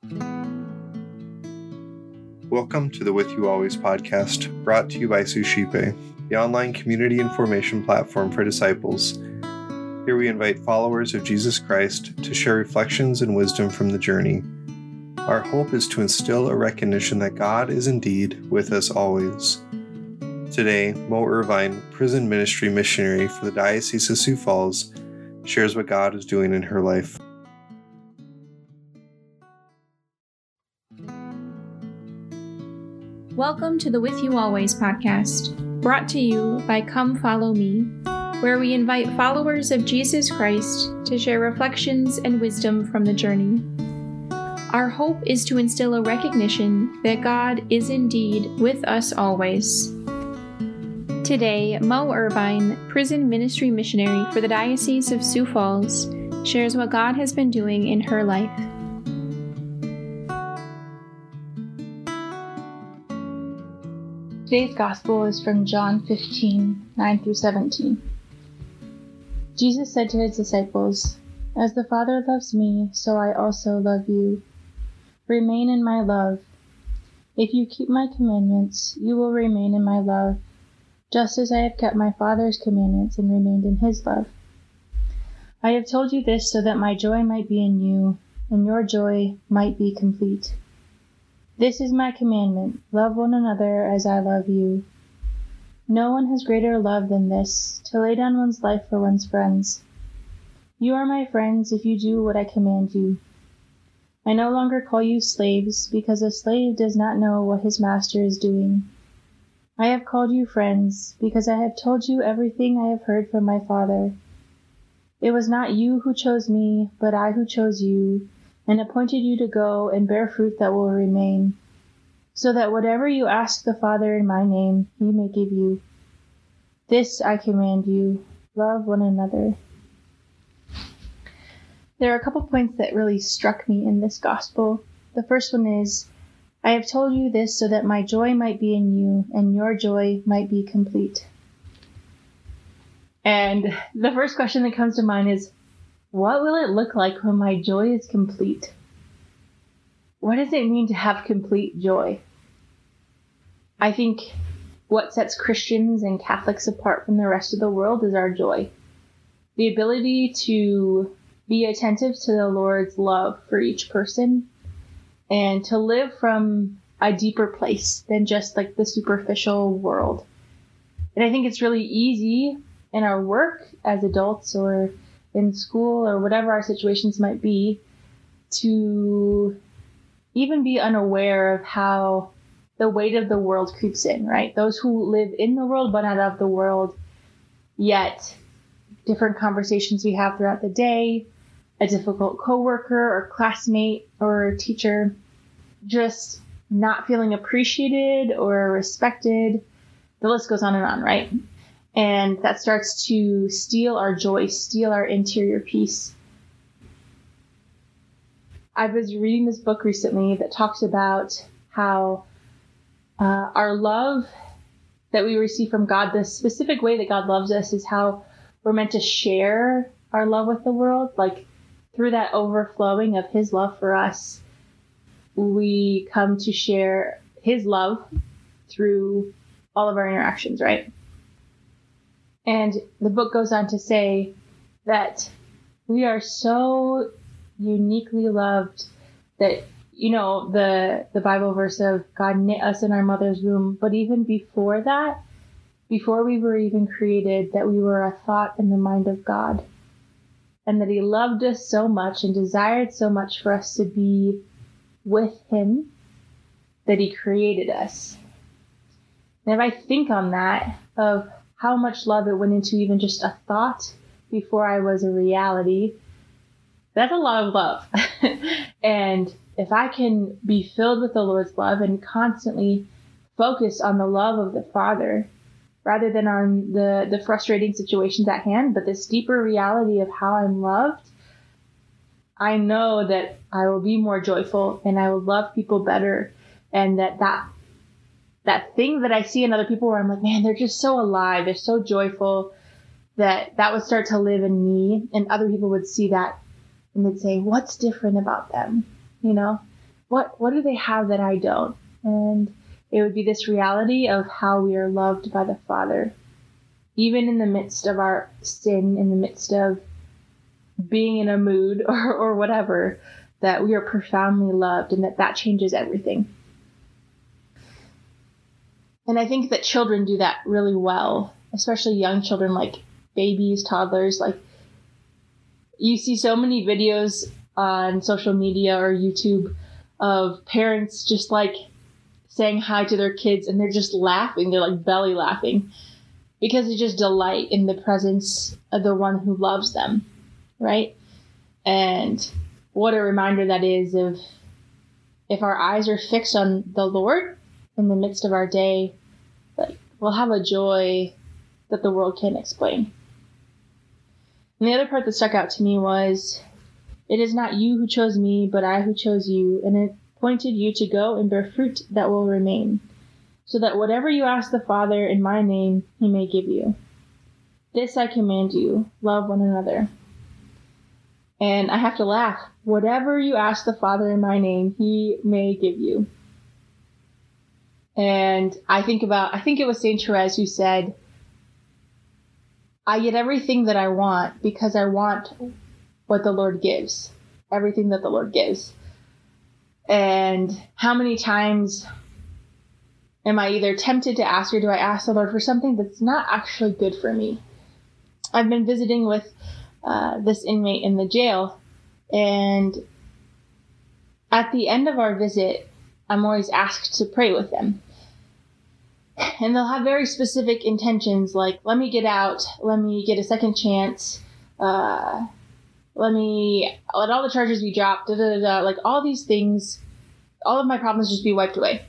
Welcome to the With You Always podcast, brought to you by Suscipe, the online community and formation platform for disciples. Here we invite followers of Jesus Christ to share reflections and wisdom from the journey. Our hope is to instill a recognition that God is indeed with us always. Today, Mo Irvine, prison ministry missionary for the Diocese of Sioux Falls, shares what God is doing in her life. Welcome to the With You Always podcast, brought to you by Come Follow Me, where we invite followers of Jesus Christ to share reflections and wisdom from the journey. Our hope is to instill a recognition that God is indeed with us always. Today, Mo Irvine, prison ministry missionary for the Diocese of Sioux Falls, shares what God has been doing in her life. Today's Gospel is from John 15, 9 through 17. Jesus said to his disciples, "As the Father loves me, so I also love you. Remain in my love. If you keep my commandments, you will remain in my love, just as I have kept my Father's commandments and remained in his love. I have told you this so that my joy might be in you, and your joy might be complete. This is my commandment, love one another as I love you. No one has greater love than this, to lay down one's life for one's friends. You are my friends if you do what I command you. I no longer call you slaves, because a slave does not know what his master is doing. I have called you friends, because I have told you everything I have heard from my Father. It was not you who chose me, but I who chose you, and appointed you to go and bear fruit that will remain, so that whatever you ask the Father in my name, he may give you. This I command you, love one another." There are a couple points that really struck me in this gospel. The first one is, I have told you this so that my joy might be in you, and your joy might be complete. And the first question that comes to mind is, what will it look like when my joy is complete? What does it mean to have complete joy? I think what sets Christians and Catholics apart from the rest of the world is our joy. The ability to be attentive to the Lord's love for each person and to live from a deeper place than just like the superficial world. And I think it's really easy in our work as adults or in school or whatever our situations might be, to even be unaware of how the weight of the world creeps in, right? Those who live in the world but not of the world, yet different conversations we have throughout the day, a difficult coworker or classmate or teacher, just not feeling appreciated or respected. The list goes on, right? And that starts to steal our joy, steal our interior peace. I was reading this book recently that talks about how our love that we receive from God, the specific way that God loves us, is how we're meant to share our love with the world. Like through that overflowing of his love for us, we come to share his love through all of our interactions, right? And the book goes on to say that we are so uniquely loved that, you know, the Bible verse of God knit us in our mother's womb. But even before that, before we were even created, that we were a thought in the mind of God. And that he loved us so much and desired so much for us to be with him that he created us. And if I think on that, of how much love it went into even just a thought before I was a reality, that's a lot of love. And if I can be filled with the Lord's love and constantly focus on the love of the Father, rather than on the frustrating situations at hand, but this deeper reality of how I'm loved, I know that I will be more joyful and I will love people better. And that thing that I see in other people where I'm like, man, they're just so alive, they're so joyful, that would start to live in me, and other people would see that and they'd say, what's different about them? You know? what do they have that I don't? And it would be this reality of how we are loved by the Father, even in the midst of our sin, in the midst of being in a mood or whatever, that we are profoundly loved, and that changes everything. And I think that children do that really well, especially young children, like babies, toddlers. Like, you see so many videos on social media or YouTube of parents just like saying hi to their kids, and they're just laughing. They're like belly laughing because they just delight in the presence of the one who loves them, right? And what a reminder that is of, if our eyes are fixed on the Lord in the midst of our day, like, we'll have a joy that the world can't explain. And the other part that stuck out to me was, it is not you who chose me, but I who chose you, and appointed you to go and bear fruit that will remain, so that whatever you ask the Father in my name, he may give you. This I command you, love one another. And I have to laugh. Whatever you ask the Father in my name, he may give you. And I think it was Saint Therese who said, I get everything that I want because I want what the Lord gives. Everything that the Lord gives. And how many times am I either tempted to ask, or do I ask the Lord for something that's not actually good for me? I've been visiting with this inmate in the jail, and at the end of our visit, I'm always asked to pray with them. And they'll have very specific intentions, like, let me get out, let me get a second chance, let all the charges be dropped, like all these things, all of my problems just be wiped away.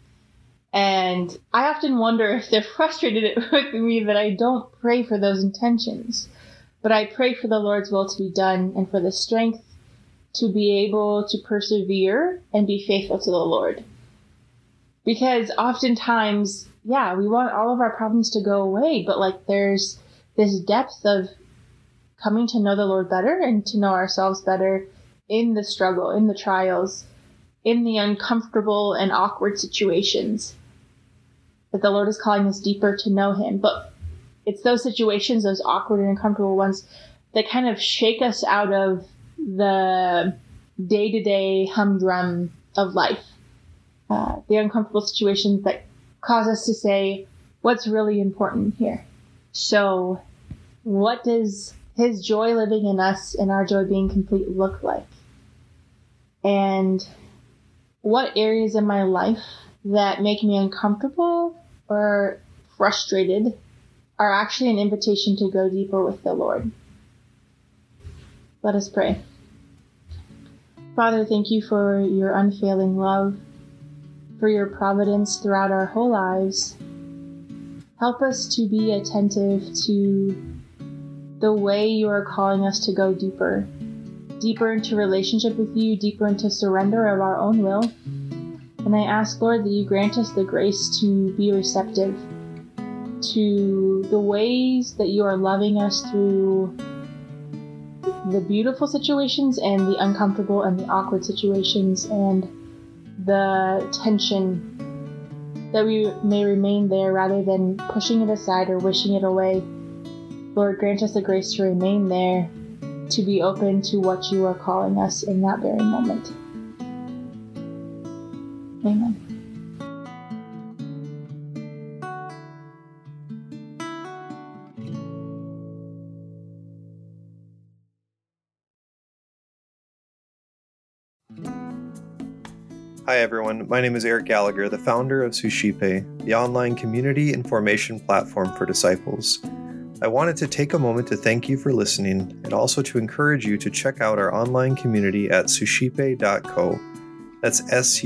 And I often wonder if they're frustrated with me that I don't pray for those intentions. But I pray for the Lord's will to be done, and for the strength to be able to persevere and be faithful to the Lord. Because oftentimes, we want all of our problems to go away, but like, there's this depth of coming to know the Lord better and to know ourselves better in the struggle, in the trials, in the uncomfortable and awkward situations, that the Lord is calling us deeper to know him. But it's those situations, those awkward and uncomfortable ones, that kind of shake us out of the day-to-day humdrum of life. The uncomfortable situations that cause us to say, what's really important here? So what does his joy living in us and our joy being complete look like? And what areas in my life that make me uncomfortable or frustrated are actually an invitation to go deeper with the Lord? Let us pray. Father, thank you for your unfailing love, for your providence throughout our whole lives. Help us to be attentive to the way you are calling us to go deeper into relationship with you, deeper into surrender of our own will. And I ask, Lord, that you grant us the grace to be receptive to the ways that you are loving us through the beautiful situations and the uncomfortable and the awkward situations, and the tension, that we may remain there rather than pushing it aside or wishing it away. Lord, grant us the grace to remain there, to be open to what you are calling us in that very moment. Amen. Hi everyone, my name is Eric Gallagher, the founder of Suscipe, the online community and formation platform for disciples. I wanted to take a moment to thank you for listening, and also to encourage you to check out our online community at suscipe.co. That's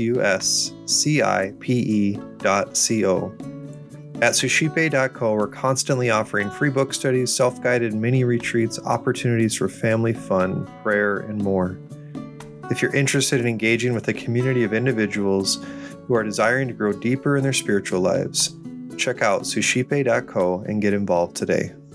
suscipe.co. At suscipe.co, we're constantly offering free book studies, self-guided mini retreats, opportunities for family fun, prayer, and more. If you're interested in engaging with a community of individuals who are desiring to grow deeper in their spiritual lives, check out suscipe.co and get involved today.